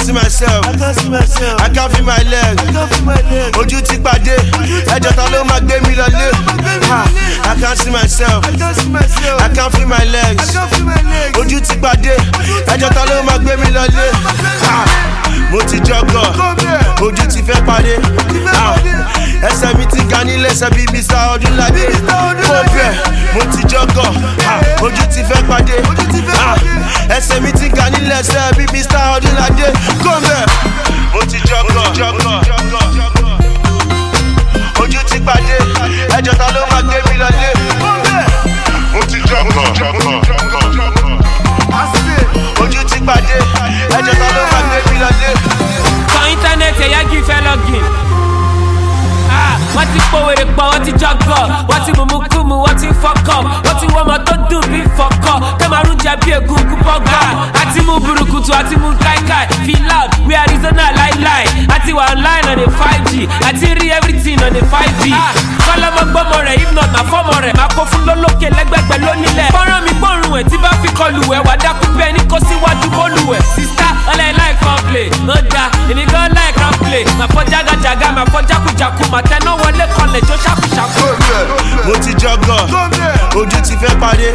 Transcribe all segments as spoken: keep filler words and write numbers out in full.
see myself. I can't see myself. I can't feel my leg. I can't feel my leg. Ojú ti pàdé. Ẹjọ́ ta ló máa gbé mi lọlé. I can't see myself. I can't see myself. I can't feel my legs. I can't feel my legs. Ojú ti pàdé. Ẹjọ́ ta ló máa gbé mi lọlé. Mo ti jọgọ̀. Ojú ti fẹ́ pàdé. Ẹsẹ̀ mi ti ga nílé ẹsẹ̀ bíi Mister Ọdúnládé. Mo bẹ̀, mo ti jọgọ̀. Ojú ti fẹ́ pàdé. Ẹsẹ̀ mi ti ga nílé ẹsẹ̀ bíi Mister Ọdúnládé. Mo bẹ̀, mo ti jọgọ̀. Ojú ti pàdé. Ẹjọ́ ta ló máa gbé mi lọlé. Mo ti jọgọ̀. Ojú ti pàdé. Ẹjọ́ ta ló máa gbé mi lọlé. Kọ íńtánẹ́ẹ̀tì ẹ̀yà kí fẹ́ login. Wọ́n ti pòwèrè pọ̀, wọ́n ti jọgọ̀. Wọ́n ti mùmú kùmù, wọ́n ti fọkọ̀. Wọ́n ti wọ́n ọmọ tó dùn bí fọkọ̀. Kẹ́màrún jẹ bí egungun bọ́gà. Àti mú burúkutu, àti mú káíkáí. Feel loud, we Arizona láíláí. Àti wà online on a five G. Àti rí everything on a five G. Kọ́lọ́mọ gbọ́mọ rẹ̀, if not na fọ́mọ rẹ̀. Màá kó fún lólókè lẹ́gbẹ̀gbẹ̀ lónílẹ̀. Fọ́nrán mi gbọ́rùn ẹ̀ tí bá fi kọlù ẹ̀. Wà dákú bẹ́ẹ̀ ní kó síwájú bólú ẹ̀. Sista, ọlẹ́ láì kan play. Ó da, èmi gan láì kan play. Màá fọ́ jágàjàgà, màá fọ́ jákujàku, màá tẹná wọlé kọlẹ̀ jó ṣàkúṣàkú. Mo ti jọgọ̀, ojú ti fẹ́ pàdé.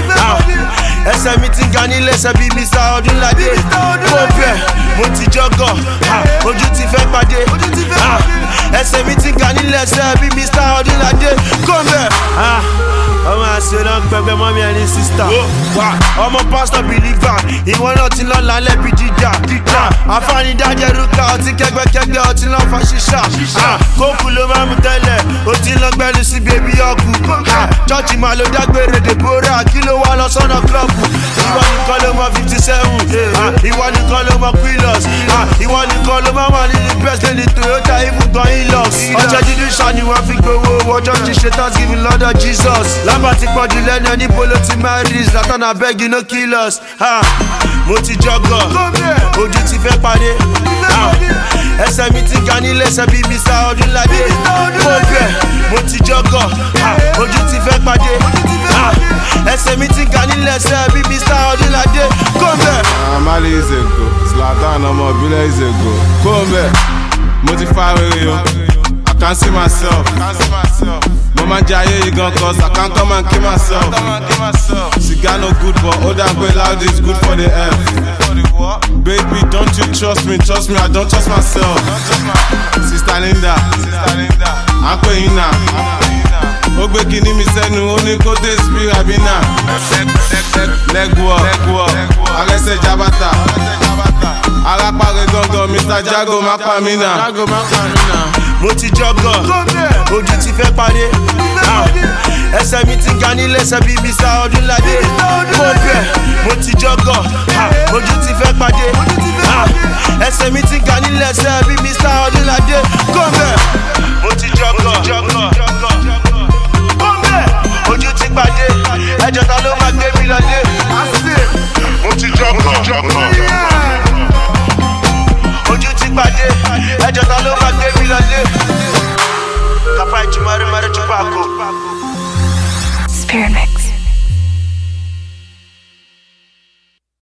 Ẹsẹ̀ mi ti ga nílé ẹsẹ̀ bíi Mister Ọdúnládé. Mo bẹ̀, mo ti jọgọ̀, ojú ti fẹ́ pàdé. Ẹsẹ̀ mi ti ga nílé ẹsẹ̀ bíi Mister Ọdúnládé. Kò bẹ̀. Ọmọ àṣẹ náà gbẹgbẹ mọ́ mi ẹni sísítà. Ọmọ pásítọ̀ bìlífà, ìwọ náà ti lọ lálẹ́ bí jíjà. Àfáàní dájẹ́ rúkà, ọtí kẹgbẹ́kẹgbẹ́, ọtí náà fa ṣíṣà. Kókù ló máa mú tẹ́lẹ̀, ó ti lọ gbẹ́lu sí bèbí ọkù. Chọ́ọ̀chì máa lo dágbére Deborah, kí ló wá lọ sọ́nà klọ́ọ̀bù. Ìwọ nìkan ló mọ fifty seven, ìwọ nìkan ló mọ Quillos. Ìwọ nìkan ló máa wà nínú best lady Toyota ibùdó Hilux. Ọjọ́ dídú ṣá ni wọ́n fi gbowó, ọjọ́ ti ṣe Thanksgiving lọ́dọ̀ Jesus. Lámbà ti pọ̀jù lẹ́nu ẹni polo ti máa rí Zlatan abeg you no kill us. Mo ti jọgọ̀, ojú ti fẹ́ pàdé. Ẹsẹ̀ mi ti ga nílé ẹsẹ̀ bíi Mister Ọdúnládé. Mo bẹ̀, mo ti jọgọ̀, ojú ti fẹ́ pàdé. Ẹsẹ̀ mi ti ga nílé ẹsẹ̀ bíi Mister Ọdúnládé. Kò bẹ̀. Amali is a go, Zlatan ọmọ ìbílẹ̀ is a go. Kò bẹ̀, mo ti fa wèrè o, I can't see myself. Mo máa jẹ ayé yìí gan cause I can't come and kill myself. Cigar no good but ó dà pé loud is good for the F. Baby don't you trust me, trust me I don't trust myself. Sister Linda, à ń pè yín náà. Ó gbé kinní mi sẹ́nu, ó ní kó dé sí Rabina. Legwork, arẹ́sẹ̀ jabata. Arápáre gangan, Mister Jago má pa mí náà. Mo ti jọgọ̀, ojú ti fẹ́ pàdé. Ẹsẹ̀ mi ti ga nílé ẹsẹ̀ bíi Mister Ọdúnládé. Mo bẹ̀, mo ti jọgọ̀, ojú ti fẹ́ pàdé. Ẹsẹ̀ mi ti ga nílé ẹsẹ̀ bíi Mister Ọdúnládé. Kò bẹ̀, mo ti jọgọ̀, mo bẹ̀, ojú ti pàdé. Ẹjọ́ ta ló máa gbé mi lọlé. Mo ti jọgọ̀.